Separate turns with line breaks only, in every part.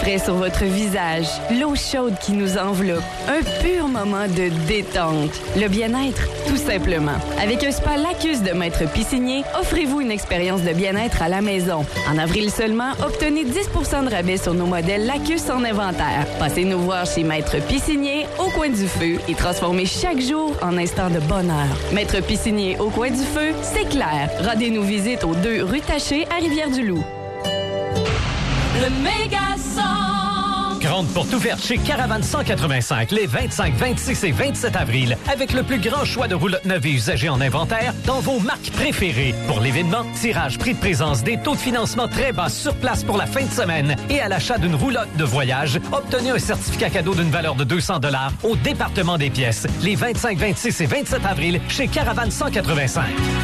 frais sur votre visage, l'eau chaude qui nous enveloppe, un pur moment de détente. Le bien-être, tout simplement. Avec un spa Lacus de Maître Piscinier, offrez-vous une expérience de bien-être à la maison. En avril seulement, obtenez 10 % de rabais sur nos modèles Lacus en inventaire. Passez nous voir chez Maître Piscinier au coin du feu et transformez chaque jour en instant de bonheur. Maître Piscinier au coin du feu, c'est clair. Rendez-nous visite aux 2 rue Taché à Rivière-du-Loup.
Le Méga-Centre.
Grande porte ouverte chez Caravane 185 les 25, 26 et 27 avril avec le plus grand choix de roulottes neuves et usagées en inventaire dans vos marques préférées. Pour l'événement, tirage, prix de présence, des taux de financement très bas sur place pour la fin de semaine et à l'achat d'une roulotte de voyage, obtenez un certificat cadeau d'une valeur de 200 $ au département des pièces les 25, 26 et 27 avril chez Caravane 185.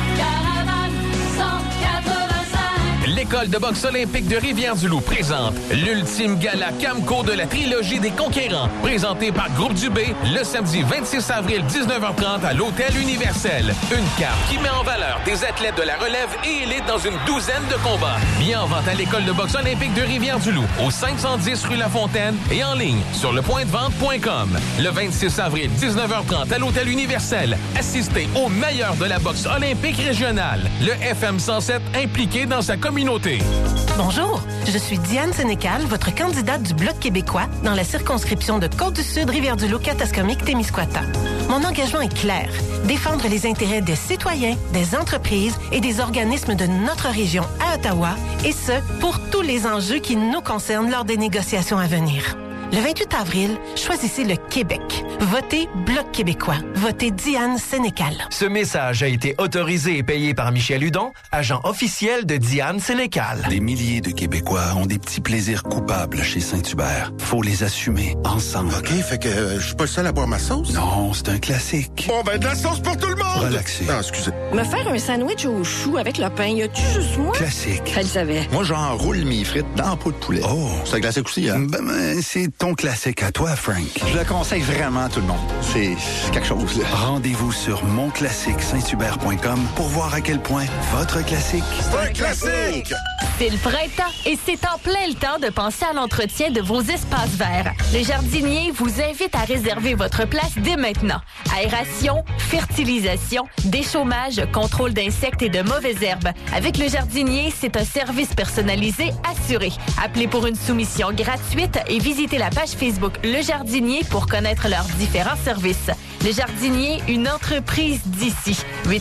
L'École de boxe olympique de Rivière-du-Loup présente l'ultime gala Camco de la trilogie des conquérants, présenté par Groupe Dubé le samedi 26 avril 19h30 à l'Hôtel Universel. Une carte qui met en valeur des athlètes de la relève et élite dans une douzaine de combats. Bien en vente à l'École de boxe olympique de Rivière-du-Loup, au 510 rue La Fontaine et en ligne sur lepointdevente.com. Le 26 avril 19h30 à l'Hôtel Universel, assistez aux meilleurs de la boxe olympique régionale. Le FM 107 impliqué dans sa communauté.
Bonjour, je suis Diane Sénécal, votre candidate du Bloc québécois dans la circonscription de Côte-du-Sud, Rivière-du-Loup, Katascomique, Témiscouata. Mon engagement est clair, défendre les intérêts des citoyens, des entreprises et des organismes de notre région à Ottawa, et ce, pour tous les enjeux qui nous concernent lors des négociations à venir. Le 28 avril, choisissez le Québec. Votez Bloc québécois. Votez Diane Sénécal.
Ce message a été autorisé et payé par Michel Hudon, agent officiel de Diane Sénécal.
Des milliers de Québécois ont des petits plaisirs coupables chez Saint-Hubert. Faut les assumer ensemble.
OK, fait que je suis pas le seul à boire ma sauce?
Non, c'est un classique.
Bon, ben de la sauce pour tout le monde!
Relaxez.
Non, excusez.
Me faire un sandwich au chou avec le pain, y a-tu juste moi?
Classique.
Elle savait.
Moi, j'enroule mes frites dans la peau de poulet.
Oh.
C'est un classique aussi, hein?
Ben, c'est ton classique à toi, Frank.
Je le conseille vraiment à tout le monde. C'est quelque chose, là.
Rendez-vous sur monclassiquesainthubert.com pour voir à quel point votre classique...
C'est un classique!
C'est le printemps et c'est en plein le temps de penser à l'entretien de vos espaces verts. Le jardinier vous invite à réserver votre place dès maintenant. Aération, fertilisation, déchômage, contrôle d'insectes et de mauvaises herbes. Avec le jardinier, c'est un service personnalisé assuré. Appelez pour une soumission gratuite et visitez la page Facebook Le Jardinier pour connaître leurs différents services. Le Jardinier, une entreprise d'ici.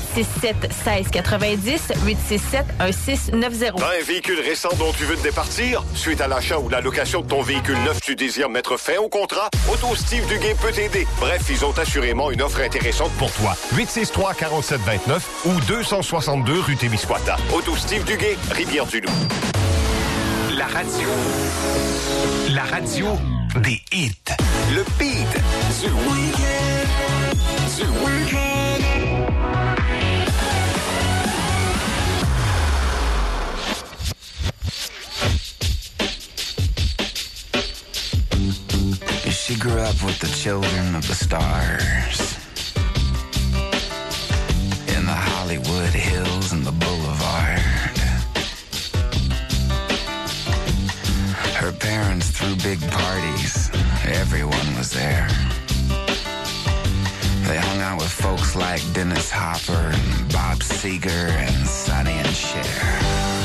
867-1690, 867-1690.
T'as un véhicule récent dont tu veux te départir? Suite à l'achat ou la location de ton véhicule neuf, tu désires mettre fin au contrat? Auto Steve Duguay peut t'aider. Bref, ils ont assurément une offre intéressante pour toi. 863-4729 ou 262 rue Témiscouata. Auto Steve Duguay, Rivière-du-Loup.
La radio des hits.
Le beat du week-end.
She grew up with the children of the stars in the Hollywood Hills and the Boulevard. Her parents threw big parties. Everyone was there. They hung out with folks like Dennis Hopper and Bob Seger and Sonny and Cher.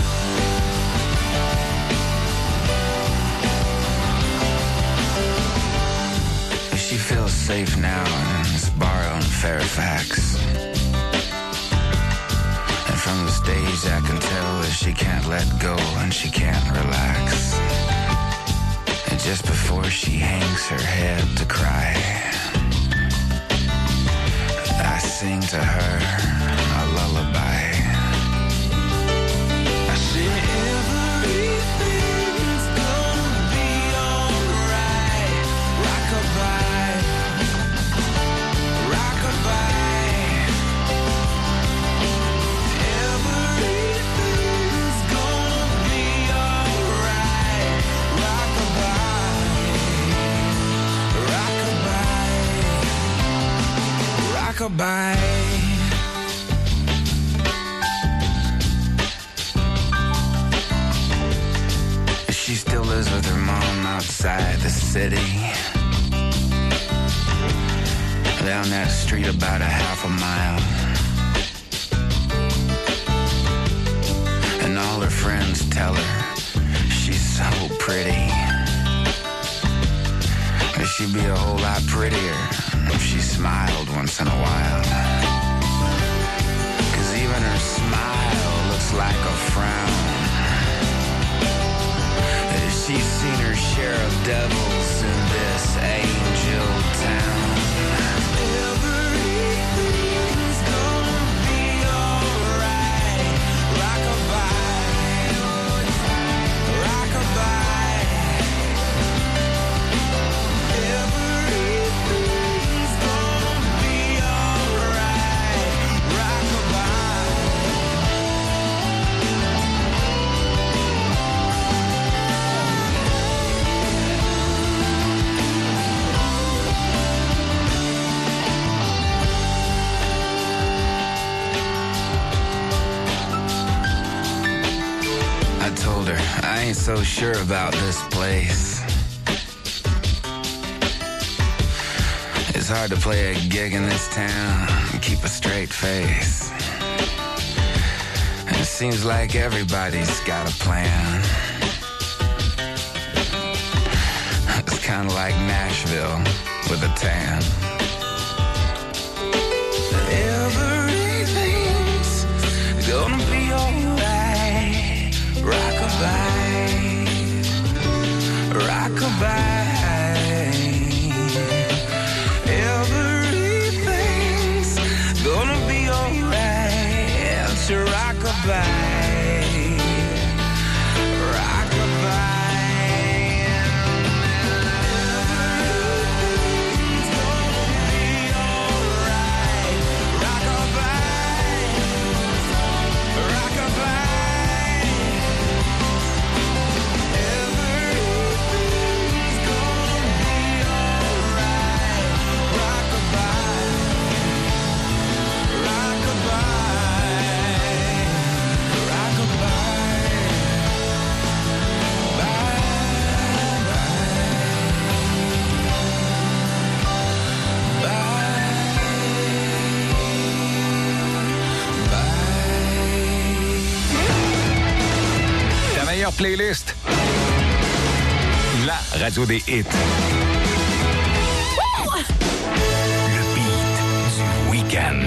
She feels safe now in Sbarro and Fairfax. And from the stage I can tell that she can't let go and she can't relax. And just before she hangs her head to cry, I sing to her a lullaby. I say everything's gonna be alright. Rockabye, rockabye. Everything's gonna be alright. Rockabye, rockabye, rockabye. inside the city. Down that street about a half a mile. And all her friends tell her she's so pretty. But she'd be a whole lot prettier if she smiled once in a while. 'Cause even her smile looks like a frown. She's seen her share of devils in this angel town. Everything's gonna be alright. Rockabye, rockabye. Everything's gonna be alright. Rockabye. I told her I ain't so sure about this place. It's hard to play a gig in this town and keep a straight face. And it seems like everybody's got a plan. It's kind of like Nashville with a tan. Everything's gonna be alright. Rockabye, rockabye. Everything's gonna be alright. It's rockabye, rockabye. Everything's gonna be alright. Rockabye, rockabye.
Ta meilleure playlist, la radio des hits. Le beat du week-end.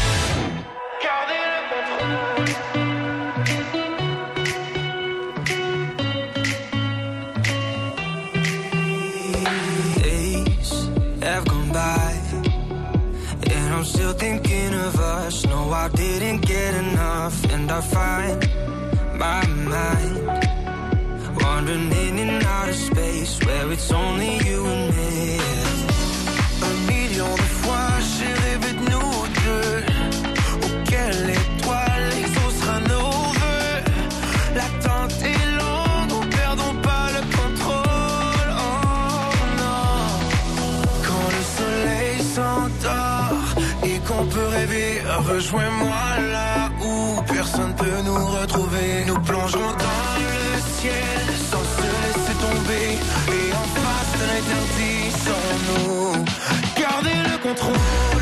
Days have gone by, and I'm still thinking of us. No, I didn't get enough, and I find my mind wandering in and out of space where it's only you and me. Un million de fois j'ai rêvé de nous deux. Auquel étoile exaucera nos vœux. L'attente est longue, ne perdons pas le contrôle. Oh non. Quand le soleil s'endort et qu'on peut rêver, rejoins-moi là où personne peut nous retrouver. Nous plongerons dans le ciel sans se laisser tomber. Et en face de l'interdit, sans nous garder le contrôle.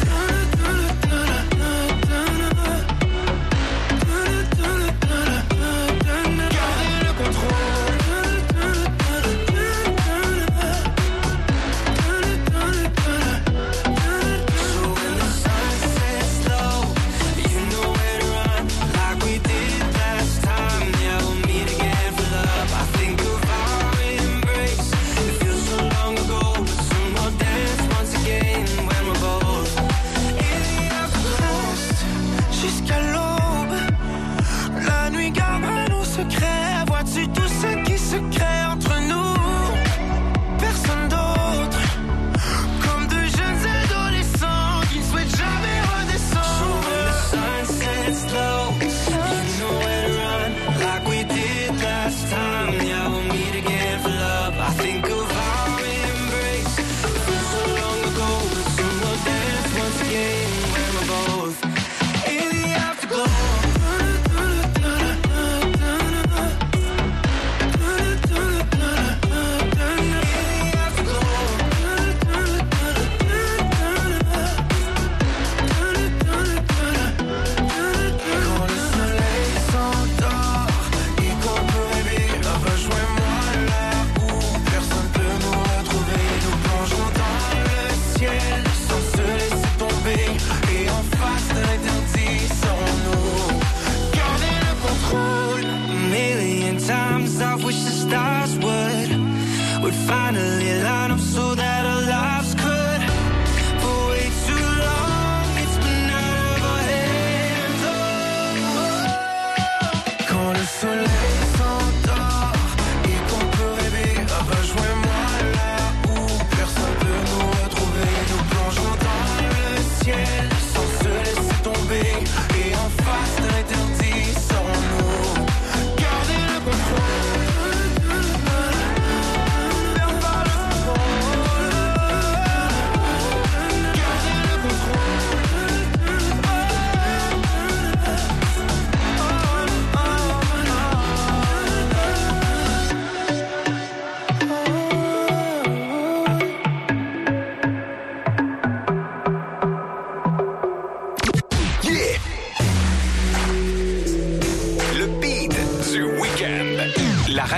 Garder le contrôle. So when the sun sets low, you know where to run, like we did last time. Yeah, we'll meet again for love. I think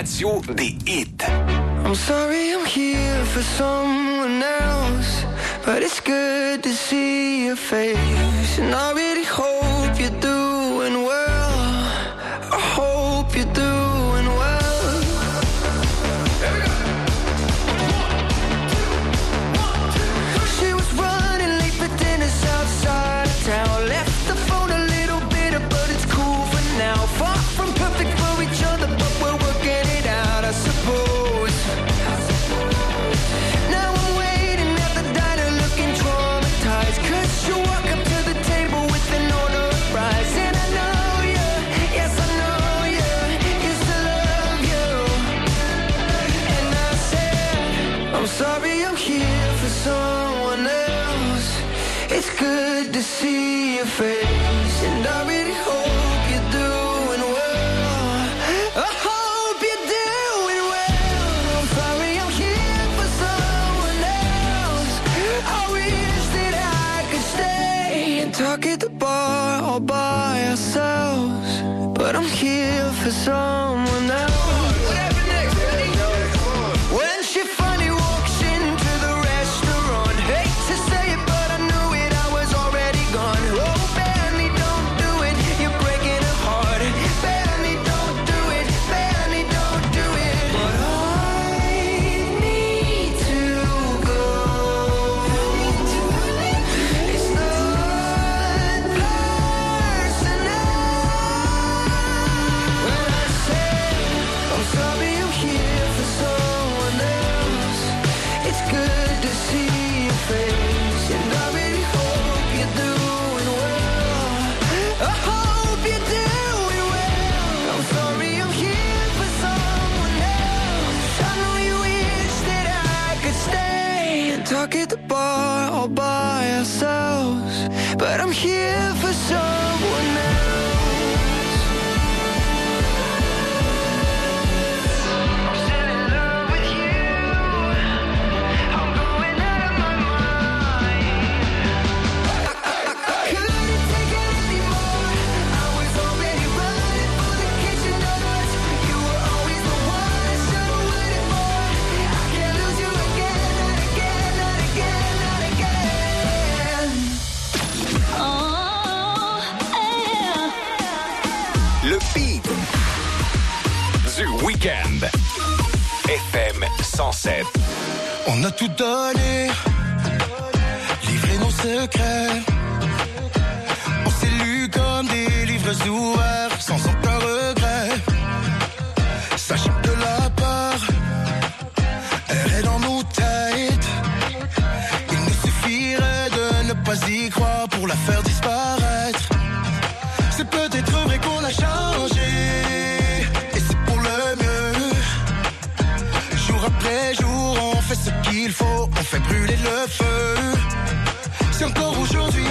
radio des hits.
I'm sorry I'm here for someone else, but it's good to see your face. And I really hope you're doing well. I hope you're doing well. She was running late for dinner outside of town. Left the phone a little bitter, but it's cool for now. Far from perfect for each other, but we're working it out, I suppose. Now I'm waiting at the diner looking traumatized, 'cause you walk up to the table with an order of fries. And I know you, yes I know you, used to love you. And I said, I'm sorry I'm here for someone else. It's good to see your face, and I really hope you're doing well. I hope you're doing well. I'm sorry I'm here for someone else. I wish that I could stay and talk at the bar all by ourselves, but I'm here for someone else. Whatever next, ready? When she finally walks into the restaurant, hate to say it, but I knew it, I was already gone. Oh, Benny, don't do it, you're breaking her heart. Benny, don't do it, Benny, don't do it. But I need to go. It's not personal. When I say I'm sorry I'm here for someone else, it's good to see your face, and I really hope you're doing well. I hope you're doing well. I'm sorry I'm here for someone else. I know you wish that I could stay and talk at the bar all by ourselves, but I'm here for someone else. I'm still in love with you. I'm going out of my mind. I couldn't take it anymore. I was already running for the kitchen doors. You were always the one I should have waited for. I can't lose you again, not again, not again, not again.
Le beat du week-end. FM 107.
On a tout donné, livré nos secrets. On s'est lu comme des livres ouverts, sans aucun regret. Sachant que la peur, elle est dans nos têtes. Il nous suffirait de ne pas y croire pour la faire disparaître. C'est peut-être vrai qu'on a changé, et c'est pour le mieux. Jour après jour, on fait ce qu'il faut, on fait brûler le feu. Si encore aujourd'hui